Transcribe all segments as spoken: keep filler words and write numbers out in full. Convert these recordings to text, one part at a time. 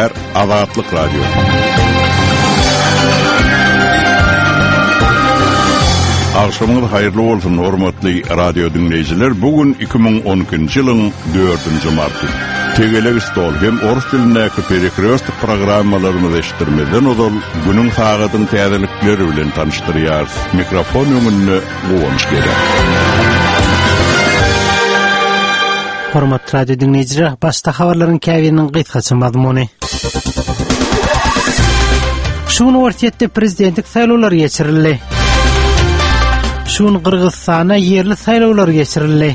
Dinleyijiler, Azatlyk Radio. Akşamınız hayırlı olsun, hormatly radio dinleyijiler. Bugün iki bin on ikinji ýylyň dördünji marty. Tegeleg stol hem orus dilindäki perikreostik programmalaryny eşitdirmeden odal günüň sagatyň täzelikleri bilen tanıştyrýar. Mikrofon öňünde Gowunç gerek. Hormatly radio dinleyijiler, başda habarlaryň käbininiň gysgaça mazmuny. Şuň ortaýetde prezidentlik saýlawlary geçirildi. Şuň Kırgızstana yerli saýlawlar geçirildi.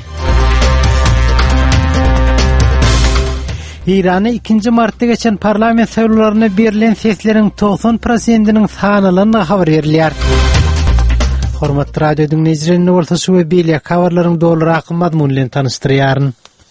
İran'a ikinji martda geçen parlament saýlawlaryna berilen sesleriň doksan prosentiniň sanylyny habar berilýär. Hormatly radio dinleyijiler, bolsa şu we beýle habarlaryň dolary mazmuny bilen tanıştyrýaryn.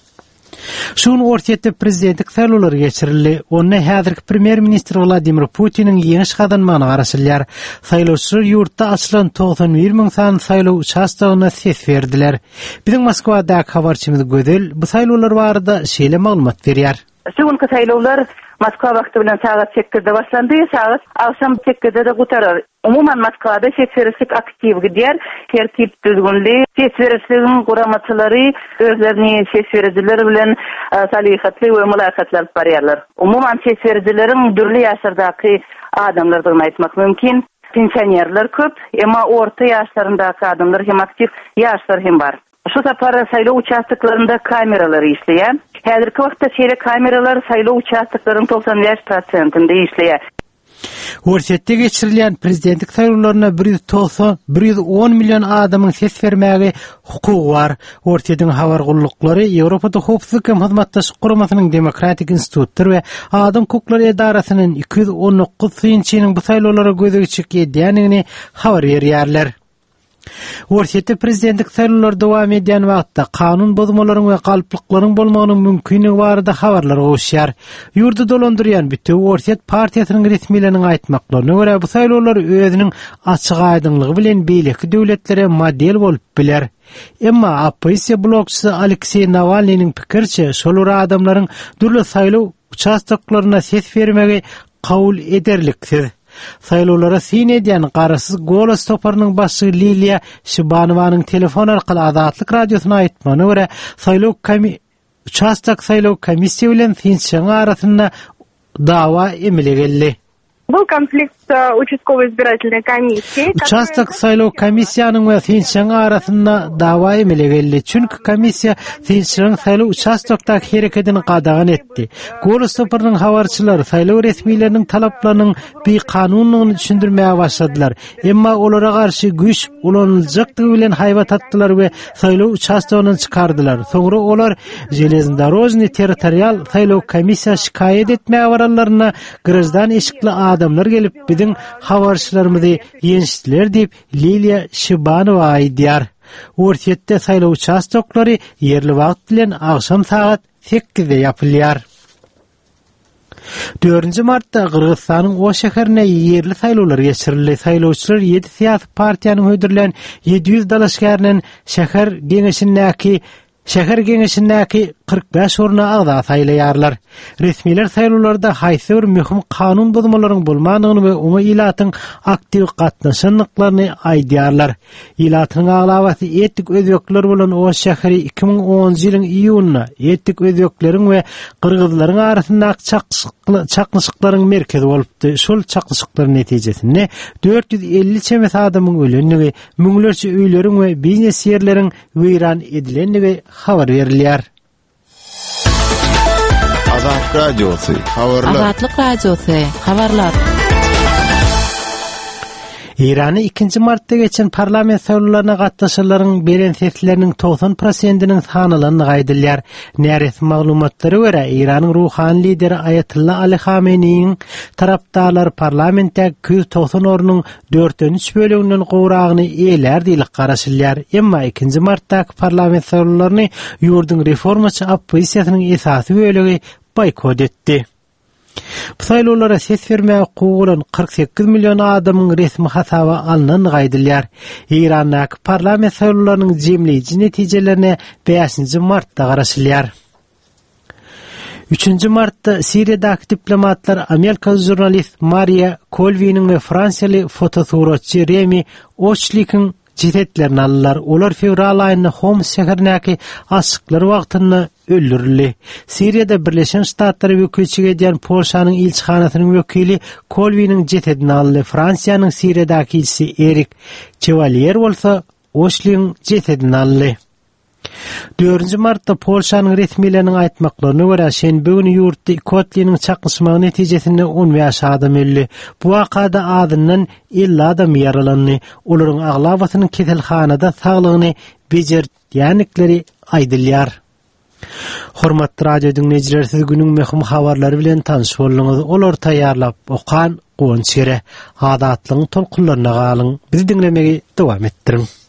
Şuň ortaýetde prezidentlik saýlawlary geçirildi. Onda häzirki premier ministr Vladimir Putiniň ýeňiş kazanmagyna garaşylýar. Saýlawçylar ýurtda açylan doksan bir miň san saýlaw учаstagyna ses berdiler. Biziň Moskwadaky habarçymyz Gödel bu saýlawlar barada şeýle maglumat berýär. Şuňky saýlawlar Moskwa wagty bilen sagat sekizde başlandy, sagat akşam sekizde de gutarar. Umuman Moskvada seçerislik aktiv gidýär, tertip düzgünligi, seçerisligiň guramaçylary özlerini seçericiler bilen salihatly we mülakatlar barýarlar. Umuman seçericileriň dürli ýaşlardaky adamlardygyny aýtmak mümkin. Pensionerler köp, emma orta ýaşlaryndaky adamlar hem aktiv, ýaşlar hem bar. Şu sapar saýlaw участокlarynda kameralar işleýär. Häzirki wagtda şeýle kameralar saýlaw участоklarynyň doksan beş prosentinde işleýär. Ortaýetde geçirilýän prezidentlik saýlawlaryna bir ýüz on million adamyň ses bermäge hukugy bar. Ortaýetin habar gullukları Ýewropada howpsuzlyk hem hyzmatdaşlyk guramasynyň demokratik institutlar we adam hukuklary edarasynyň iki yüz on dokuz synçynyň bu saýlawlara gözegi çekýändigini habar berýärler. Ortaýetde prezidentlik saýlawlary dowam edýän wagtda kanun bozmalaryň we galyplyklaryň bolmagynyň mümkinligi barada habarlar goşýar. Ýurdu dolandyrýan bütün Ortaýet partiýasynyň resmiýetiniň aýtmaklaryna görä bu saýlawlar özüniň açyk aýdynlygy bilen beýleki döwletlere model bolup biler. Emma opozisiýa blogçysy Aleksey Navalnyň pikirçe, şolar adamlaryň dürli saýlaw участоklaryna ses bermegi kabul ederlikdir. Saýlawlara syn edýän garasyz Golos toparynyň başçy Lilia Şibanowanyň telefon arkaly Azatlyk radiosyna aýtmagyna görä, saýlaw komi участок saýlaw komissiýa bilen Finçiň arasynda dawa emile geldi. Был конфликт участковой избирательной комиссии. Участок saýlaw komissiýanyň we Finçiň arasynda dawa emile geldi. Çünki komissiýa Finçiň saýlaw участокdaky hereketini gadagan etdi. Golos toparynyň habarçylary saýlaw resmiýetleriniň talaplarynyň bir kanunlygyny düşündirmäge başladylar. Emma olara garşy güýç ulanyljakdygy bilen haýbat atdylar we saýlaw учаstogyny çykardylar. Soňra olar Железнодорожный territorial saýlaw komissiýa şikaýet etmäge baralaryna garaşdan eşikli adamlar gelip biziň habarçylarymyzy ýenişdiler diýip Lilia Şibanowa aýdýar. Ortaýetde saýlaw участоklary yerli wagt bilen akşam sagat sekizde ýapylýar. dördünji martda Kırgızstanyň o şäherine yerli saýlawlar geçirildi. Saýlawçylar ýedi siýasy partiýanyň hödürlen ýedi ýüz dalaşgäriniň şäher geňeşindäki Şäher geňeşindäki kırk beş orna agda saýlaýarlar. Resmiýetler saýlawlarda haýsy bir möhüm kanun bozmalaryň bolmagyny we oňa ilatyň aktiv gatnaşanlyklaryny aýdýarlar. Ilatyň aglawaty etnik özbekler bolan o şäheri iki bin onunji ýylyň iýunyna etnik özbekleriň we kyrgyzlaryň arasyndaky çaknyşyklaryň merkezi bolupdy. Şol çaknyşyklaryň netijesinde dört yüz elli çemes adamyň ölenligi, müňlerçe öýleriň we biznes ýerleriň weýran edilenligi habar berilýär. Azatlyk radiosy, habarlar. Azatlyk radiosy, habarlar. İran'a ikinji martda geçen parlament saýlawlaryna gatnaşanlaryň beren sesleriniň doksan prosentiniň sanylyny gaýdylýar. Näres maglumatlary görä, İranyň ruhany lideri Ayatollah Ali Khameneiň tarapdarlary parlamentde iki yüz doksan ornyň dörtde üç bölüginden gowragyny eýler diýip garaşylýar. Emma ikinji martdaky parlament saýlawlaryny ýurdun reformaçy opozisiýasynyň esasy bölegi boykot etdi. Bu saýlawlara ses bermäge goýulan kırk sekiz million adamyň resmi hasaba alynan gaýdylýar. İrandaky parlament saýlawlarynyň jemleýici netijelerine beşinji martda garaşylýar. üçünji martda Siriýadaky diplomatlar Amerika jurnalist Maria Colvinin we Fransiýaly fotosuratçy Remy Ochlik'in cihetlerini aldılar. Olar fevral ayında Homs şäherindäki aşyklar wagtynda öldürildi. Siriýada Birleşen Ştatlary wekilçilik edýän Polşanyň ilçihanasynyň wekili Colvinin cihetini aldy. Fransiýanyň Siriýadaky elçisi Erik Chevalier bolsa Ochlik'in cihetini aldy. dördünji martda Polşanyň resmiýetleriniň aýtmaklaryna görä şenbe güni ýurtda Kotliniň çakışmagy netijesinde on beş adam öldi. Bu wakada adından elli adam yaralandy. Olaryň aglabatynyň keselhanada saglygyny bejerýänlikleri aýdylýar. Hormatly radio dinleýijiler, siz günüň möhüm habarlary bilen tanyş boldyňyz. Olar taýýarlap okan Gonçere adatlyň tolkunlaryna galyň. Bizi dinlemegi dowam etdirin.